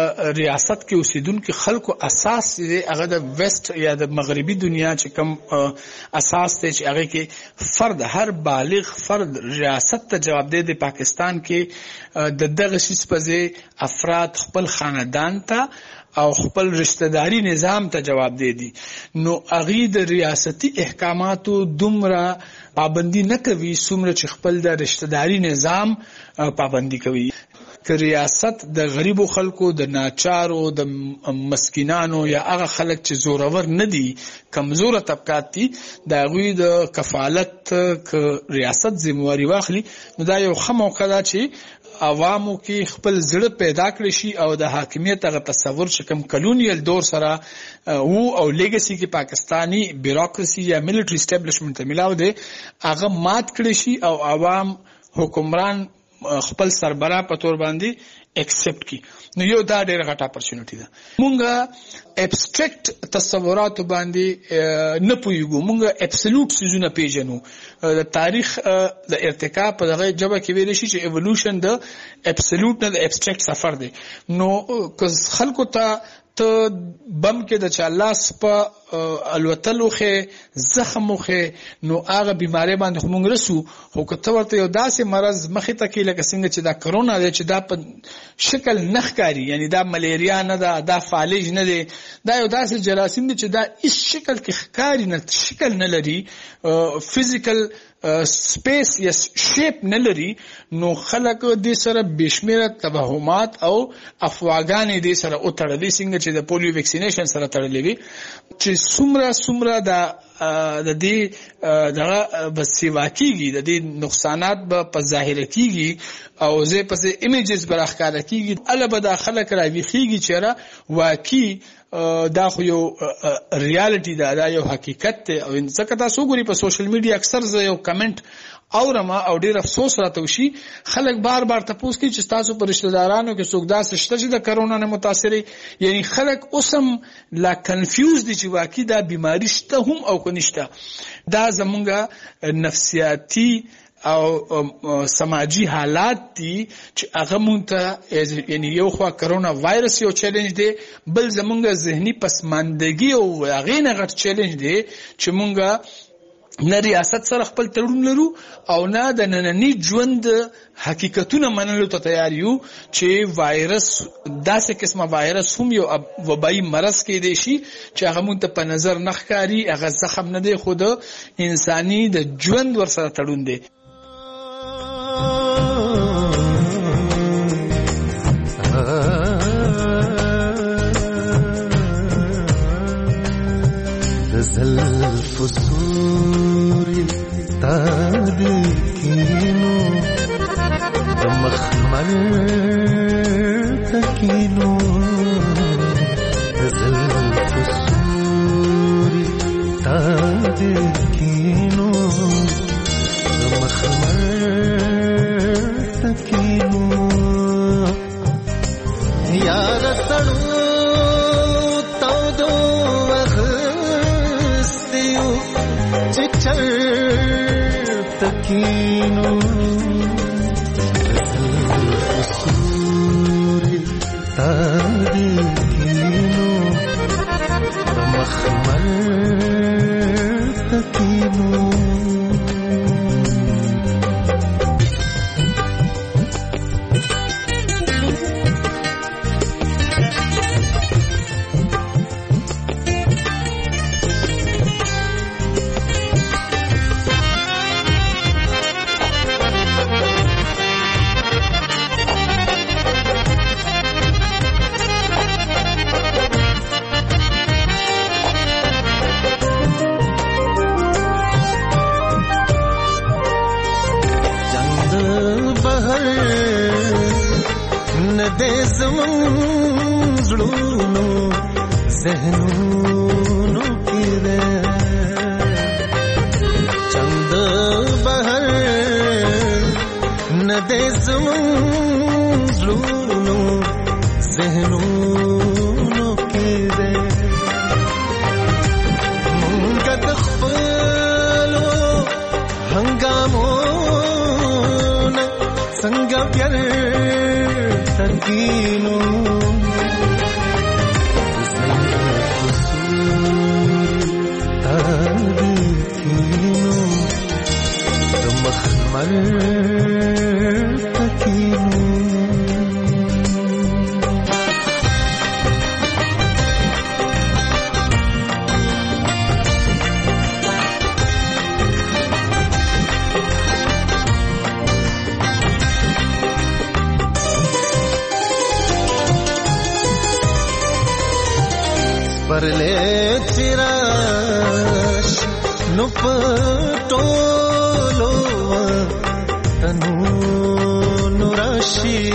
ریاست کې اوسیدونکو خلکو اساس دی هغه د ویسٹ یا د مغربي دنیا چې کوم اساس دی چې هغه کې فرد هر بالغ فرد ریاست ته جواب دی. د پاکستان کې د دغه شي په افراد خپل خاندان ته او خپل رشتہداري نظام ته جواب دی دي نو اغي د ریاستي احکاماتو دومره پابندي نه کوي څومره چې خپل د رشتہداري نظام پابندي کوي. که ریاست د غریبو خلکو د ناچارو د مسکینانو یا هغه خلک چې زورور نه دي کمزوره طبقات دي د هغوی د کفالت که ریاست ذمہواری واخلي نو دا یو ښه موقع ده چې عوامو کې خپل زړه پیدا کړی شي او د حاکمیت هغه تصور چې کوم کلونیل دور سره وو او لیګسي کې پاکستانی بیوروکراسي یا ملټری اسټابلیشمنت ملاو دی هغه مات کړی شي او عوام حکمران خپل سربراه په تور باندې ایکسپټ کی نو یو دا ډېر غټه اپورچونټی ده. مونږه ابستریکټ تصورات باندې نه پویګو مونږه ابسولوټ سيزونه پیژنو. د تاریخ د ارتقا په دغه جبه کې ویل شي چې ایوولوشن د ابسولوټ نه د ابستریکټ سفر دی. نو که خلکو ته ته بم کې د چالاس په الوتلو خې زخم خې نو هغه بیماری باندې موږ رسو خو کته ورته یو داسې مرض مخې ته کې لکه څنګه چې دا کرونا دی چې دا په شکل نخکاری یعنی دا ملیریا نه ده دا فالج نه دی دا یو داسې جراثیم دی چې دا هیڅ شکل کې ښکاری نه شکل نه لري فزیکل سپیس یا شیپ نه لري نو خلک دې سره بشمیره توهمات او افواګانې دې سره او تړلې څنګه چې د پولیو ویکسینیشن سره تړلې وي چې څومره څومره د د دې دغه بسیوا کیږي د دې نقصانات به په ظاهر کیږي او زه پسې ایمیجز برخکاره کیږي البته د خلک راويخيږي چې را واقعي دا خو یو ریالټي دا دا یو حقیقت ته او ځکه تاسو ګوري په سوشل میډیا اکثر زه یو کمنټ اورم او ډیر افسوس راته وشي خلک بار بار تاسو کې چې تاسو پر رشتہ دارانو کې څوک داسې شته چې د کرونا نه متاثر یعنی خلک اوسم لا کنفیوز دي چې واقعي دا بیماری شته هم او کو نشته. دا زمونږه نفسیاتی او سماجی حالات دي چې هغه مونږ یعنی یو خوا کرونا وایرس یو چیلنج دی بل زمونږ ذهني پسماندګي او هغه نه غټ چیلنج دی چې مونږ نه ریاست سره خپل تړون لرو او نه د نننی ژوند حقیقتونه منلو ته تیار یو چې وایرس داسې قسمه وایرس هم یو وبایي مرض کې دی شي چې هغه مونږ ته په نظر نه ښکاري هغه زخم نه دی خو د انساني د ژوند ورسره تړون دی. زلف سوري تابكينو مخمر تكينو زلف سوري تابكينو مخمر تكينو يا رسلو تودو تكينو سوري تادكينو مخمر تكينو دې زمون زړونو ذهنونو کې ده چند بهر نه دې زمون زړونو ذهنونو کې ده مونږ د خپلو هنګامونه څنګه پیار تکینو परले चिराश नु पटोलो तनु नुराशी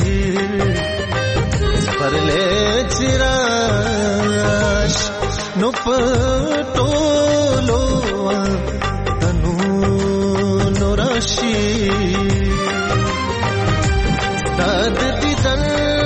परले चिराश नु पटोलो तनु नुराशी दाद दिदन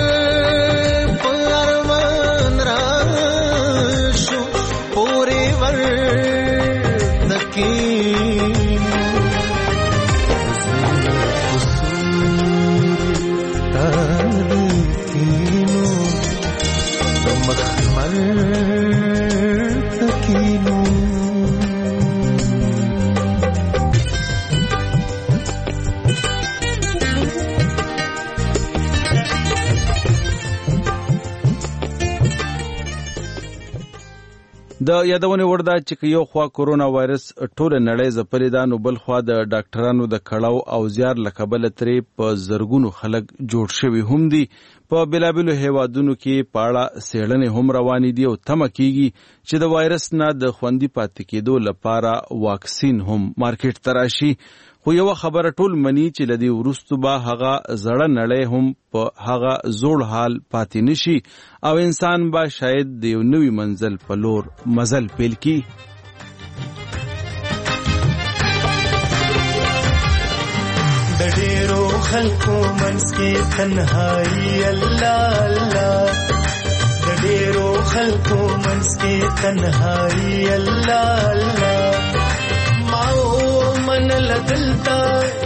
د یادونه ورده چې یو خوا کورونا وایرس ټول نړۍ ځپلې ده نو بل خوا د ډاکټرانو د کړاو او زیار لکبل ترې په زرګونو خلک جوړ شوي هم دي په بلابلو هیوادونو کې پاړه سیړنې هم روانې دي او تمه کیږي چې د وایرس نه د خوندي پاتې کېدو لپاره واکسین هم مارکیټ ته راشي خو یو خبره ټول مني چې لدی ورستو به هغه زړه نړۍ هم په هغه زوړ حال پاتې نشي او انسان به شاید د یو نوي منزل په لور مزل پیل کی د ډېرو خلکو منځ کې تنهایی الله الله د ډېرو خلکو منځ کې تنهایی الله الله ماو من لدلتا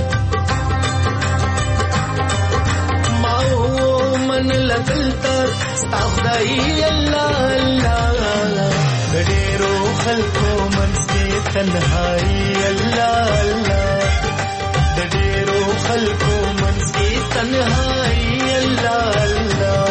ماو من لدلتا استغفري الله الله د ډېرو خلکو منځ کې تنهایی الله الله د ډېرو خلکو منځ کې تنهایی الله الله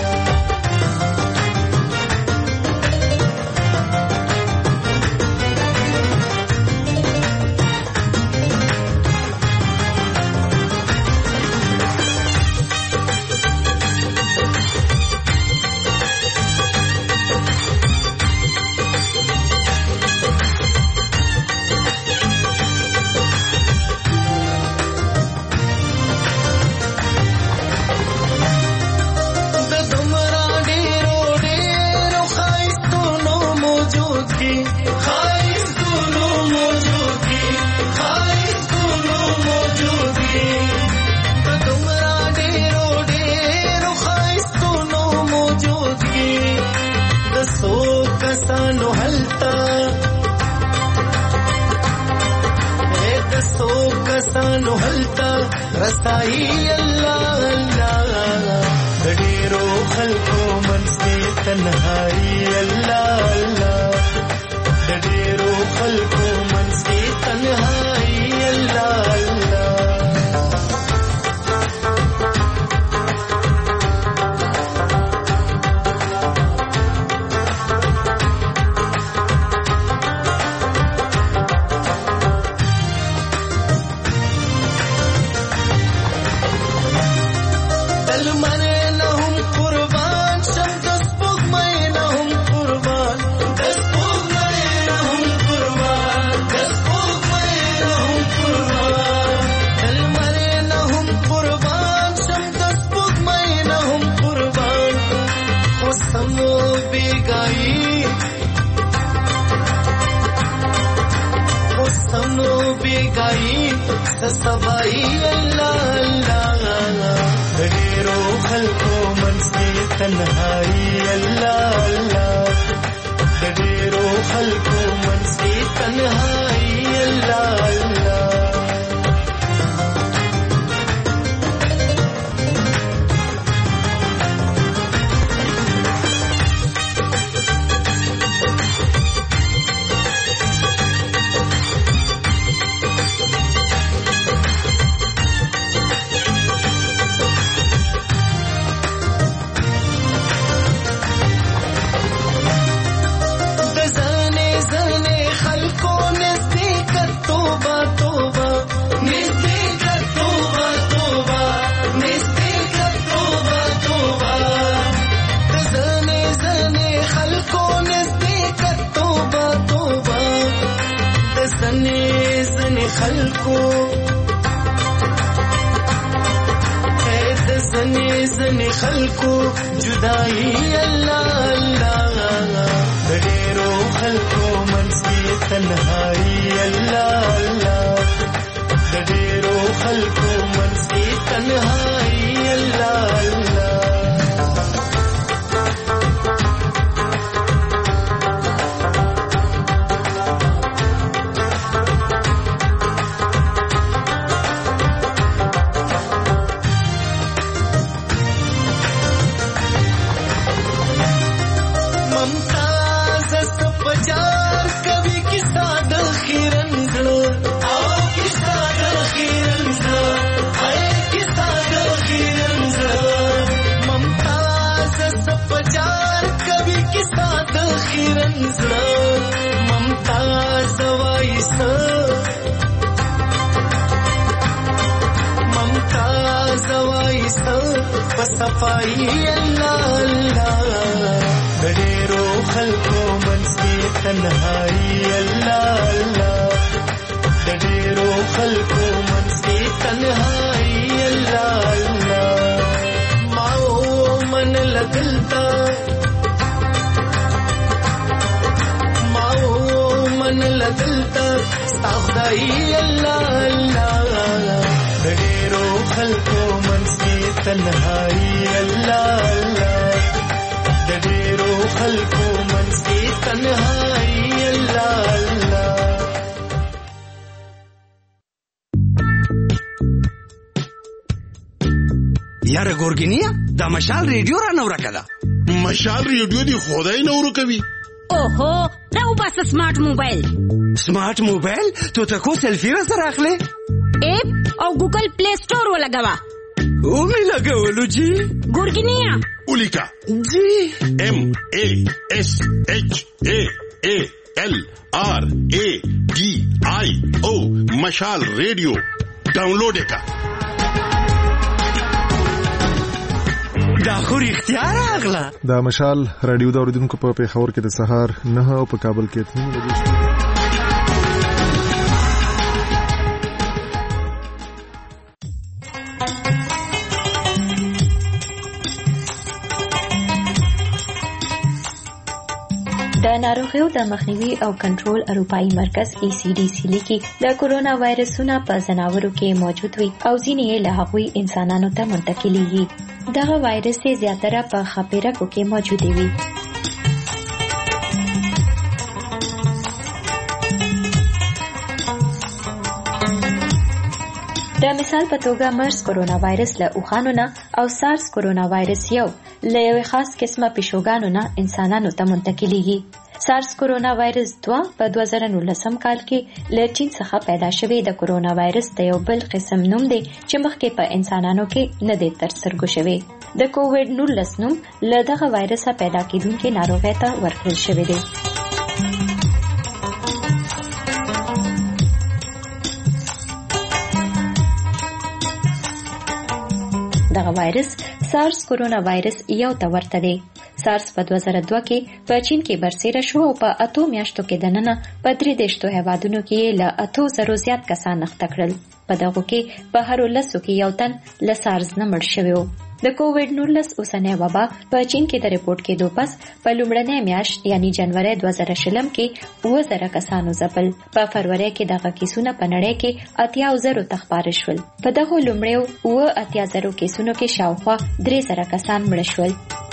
سانو هلتا رسائی الله الله ډېرو خلکو منځ کې تنهایی الله الله ډېرو خلکو منځ کې تنهایی الله الله Just جدائی سبائی اللہ اللہ ډېرو خلکو منځ کې تنهایی الله الله ډېرو خلکو منځ کې تنهایی الله الله خلکو اے د زنی زنی خلکو جدائی الله الله ډېرو خلکو منځ کې تنهایی الله الله ډېرو خلکو منځ کې تنهایی الله الله ممتاز وایسا ممتاز وایسا پسفائی اللہ اللہ ډېرو خلکو منځ کې تنهایی الله الله ډېرو خلکو منځ کې تنهایی الله الله ماو من لګلتا من لدلتا استغدائی اللہ اللہ ډېرو خلکو منځ کې تنهایی الله الله ډېرو خلکو منځ کې تنهایی الله الله یاره ګورګینیا دا مشال ریډیو را نو راکړه مشال ریډیو دی خدای نو ورکوي اوهو دا وباس سمارټ موبایل سمارټ موبایل ته تاسو سلفي سره اخلي اپ او ګوګل پلی سٹور ولګوا او می لګولو جی ګورګینیا اولیکا جی ام ا اس اچ ا ا ال آر ا ډي آی او مشال ریډیو ډاونلوډ وکړه دا خو اختیار اغلا دا مشال رادیو دا اوریدونکو په پیښور کې د سهار نه او په کابل کې اته بجې د ناروغیو د مخنیوي او کنټرول اروپאי مرکز ای سی ډي سی لیکي د کورونا وایرسونه په ځناورو کې موجود وي او ځینې یې له هغوی انسانانو ته منتقلیږي. دغه وایرس زیاتره په خپېرکو کې موجود وي. د مثال په توګه مرز کورونا وایرس له اوخانو نه او سارس کورونا وایرس یو له یو خاص قسمه پیشوګانو نه انسانانو ته منتقلیږي. سارس کورونا وایرس دوه په دوه زره نولسم کال کې له چین څخه پیدا شوی د کورونا وایرس د یو بل قسم نوم دی چې مخکې په انسانانو کې نه دی تر سترګو شوی. د کووډ نولس نوم له دغه وایرسه پیدا کېدونکې ناروغۍ ته ورکړل شوی دی. دغه وایرس سارس کورونا وایرس یو ته ورته دی. سارس په دوه زره دوه کې په چین کې برسېره شو او په اتو میاشتو کې دننه په درې دېرشو هېوادونو کې له اتو زرو زیات کسان اخته کړل. په دغو کې په هرو لسو کې یو تن له سارس نه مړ شوی و. د کووډ نولس اوسنۍ وبا په چین کې د ریپورت کېدو پس په لومړنۍ میاشت یعنی جنوري دوه زره شلم کې اوه زره کسانو ځپل. په فروری کې دغه کیسونه په نړۍ کې اتیا زره تخبار شول. په دغه لومړیو اوه اتیا زره کیسونو کې شاوخوا درې زره کسان مړه شول.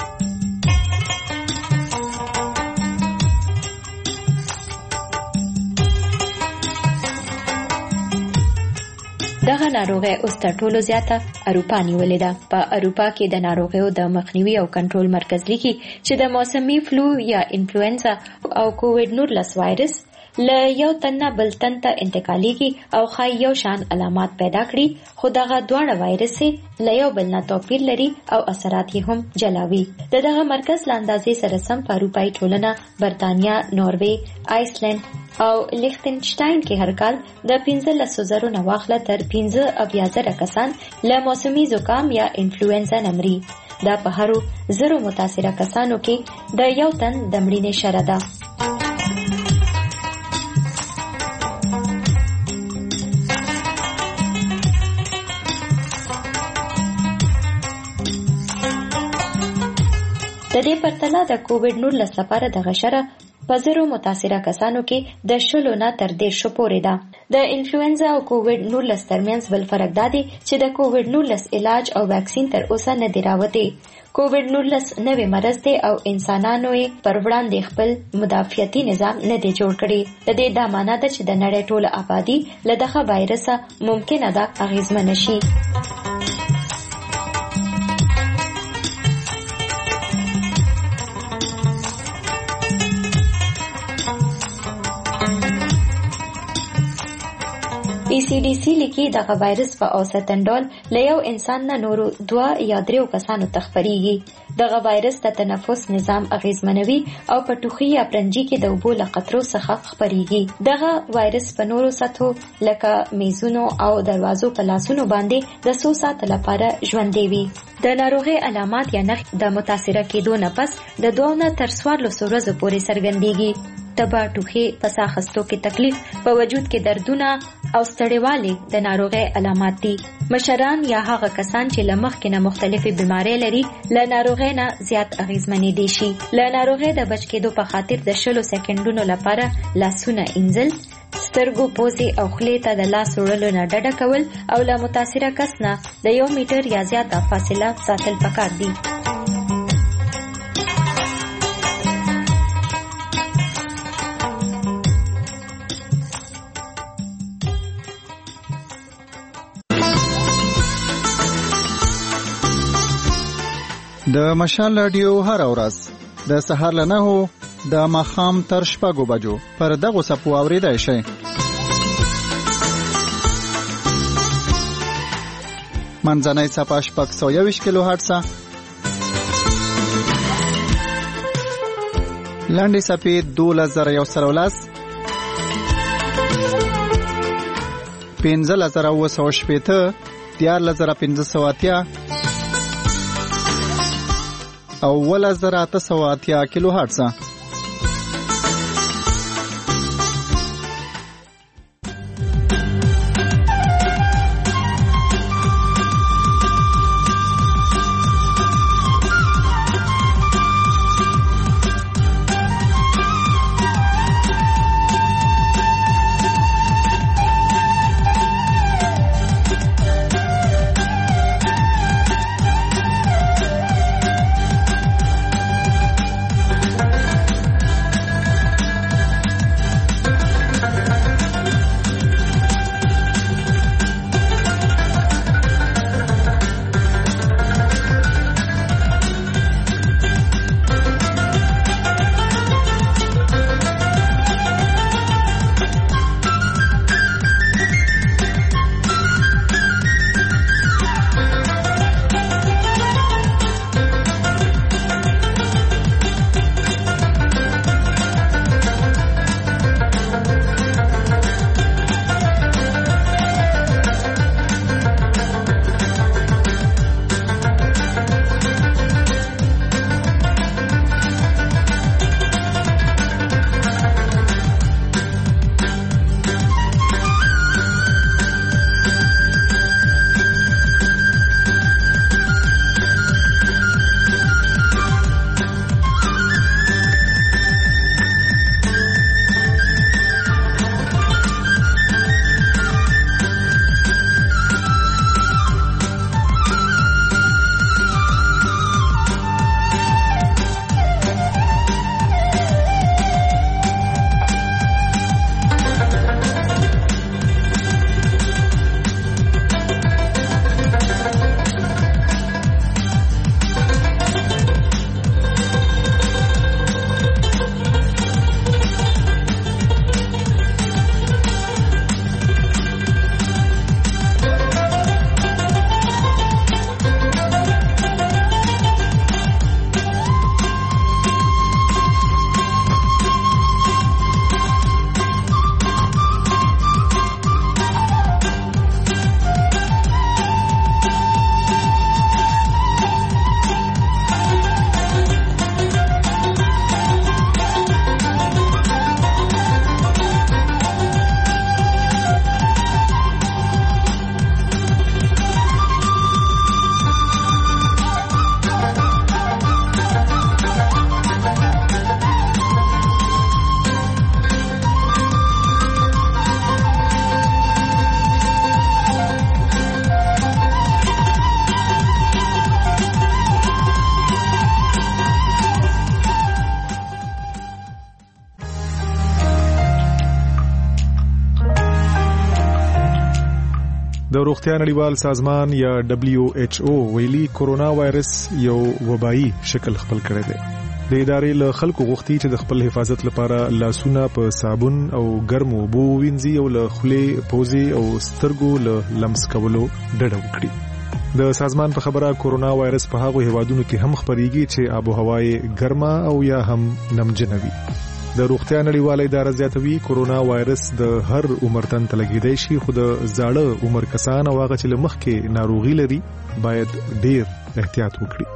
دغه ناروغي اوس تر ټولو زیاته اروپا نیولې ده. په اروپا کې د ناروغیو د مخنیوي او کنټرول مرکز لیکي چې د موسمي فلو یا انفلوئنزا او کووډ نولس وایرس له یو تن نه بل تن ته انتقالېږي او ښایي یو شان علامات پیدا کړي، خو دغه دواړه وایرس له یو بل نه توپیر لري او اثرات یې هم جلاوي. د دغه مرکز له اندازې سره سم په اروپایي ټولنه برتانیا، نوروې، آیسلند او لیختنشټاین کې هر کال د پنځلسو زرو نه واخله تر پنځه اویا زره کسان له موسمي زکام یا انفلوئنزا نه مري. دا په هرو زرو متاثره کسانو کې د یو تن د مړینې شره ده. د دې پرتله د کووډ نولس لپاره د غشره په زرو متاثره کسانو کې د شلو نه تر دیرشو پورې ده. د انفلوئنزا او کووډ نولس ترمنځ بل فرق دا دی چې د کووډ نولس علاج او ویکسین تر اوسه نه دی راوتی. کووډ نولس نوې مرض دی او انسانانو یې پر وړاندې خپل مدافعتي نظام نه دی جوړ کړی. د دې دا معنی ده چې د نړۍ ټوله آبادي له دغه وایرسه ممکنه ده اغېزمنه شي. ای سی ډي سی لیکي دغه وایرس په اوسطن ډول له یو انسان نه نورو دوه یا دریو کسانو ته خپریږي. دغه وایرس د تنفس نظام اغېزمنوي او په ټوخي یا پرنجي کې د اوبو له قطرو څخه خپریږي. دغه وایرس په نورو سطحو لکه میزونو او دروازو په لاسونو باندې د څو ساعته لپاره ژوندی وي. د ناروغۍ علامات یا نښې د متاثره کېدو نه پس د دوه نه تر څوارلسو ورځو پورې څرګندېږي. تبه، ټوخي، په ساه اخیستو کې تکلیف، په وجود کې دردونه او ستړیوالی د ناروغۍ علامات دي. مشران یا هغه کسان چې له مخکې نه مختلفې بیمارۍ لري له ناروغۍ نه زیات اغېزمنېدی شي. له ناروغۍ د بچ کېدو په خاطر د شلو سکندونو لپاره لاسونه انځل، سترګو، پوزې او خولې ته د لاس وړلو نه ډډه کول او له متاثره کس نه د یو میټر یا زیاته فاصله ساتل پکار دي. د مشال رادیو هر ورځ د سهار له نهو د ماښام تر شپږو بجو پر دغو څپو اورېدای شئ. منځنۍ څپه شپږ سوه یوویشت کیلو هرټزه، لنډې څپې دولس زره یو سوه لس، پنځلس زره اووه سوه شپېته، دیارلس زره پنځه سوه اتیا او اوولس زره اته سوه اتیا کیلو هرټزه. د روغتیا نړیوال سازمان یا دبليو ایچ او ویلي کورونا وایرس یو وبایي شکل خپل کړی دی. د ادارې له خلکو غوښتي چې د خپل حفاظت لپاره لاسونه په صابون او ګرمو اوبو وینځي او له خولې، پوزې او سترګو له لمس کولو ډډه وکړي. د سازمان په خبره کورونا وایرس په هغو هیوادونو کې هم خپریږي چې آب و هوا یې ګرمه او یا هم نمجنه وي. د روغتیا نړیواله اداره زیاتوي کورونا وایرس د هر عمر تن ته لګیدای شي، خو د زاړه عمر کسان او هغه چې له مخکې ناروغي لري باید ډیر احتیاط وکړي.